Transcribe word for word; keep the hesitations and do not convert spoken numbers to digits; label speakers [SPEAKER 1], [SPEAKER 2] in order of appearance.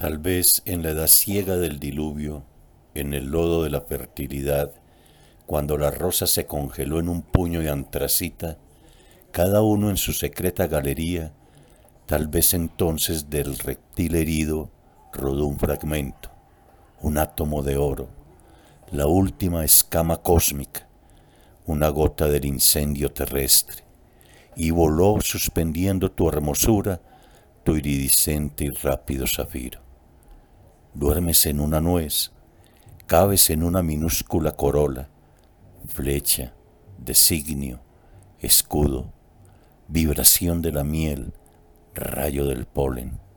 [SPEAKER 1] Tal vez en la edad ciega del diluvio, en el lodo de la fertilidad, cuando la rosa se congeló en un puño de antracita, cada uno en su secreta galería, tal vez entonces del reptil herido rodó un fragmento, un átomo de oro, la última escama cósmica, una gota del incendio terrestre, y voló suspendiendo tu hermosura, tu iridiscente y rápido zafiro. Duermes en una nuez, cabes en una minúscula corola, flecha, designio, escudo, vibración de la miel, rayo del polen.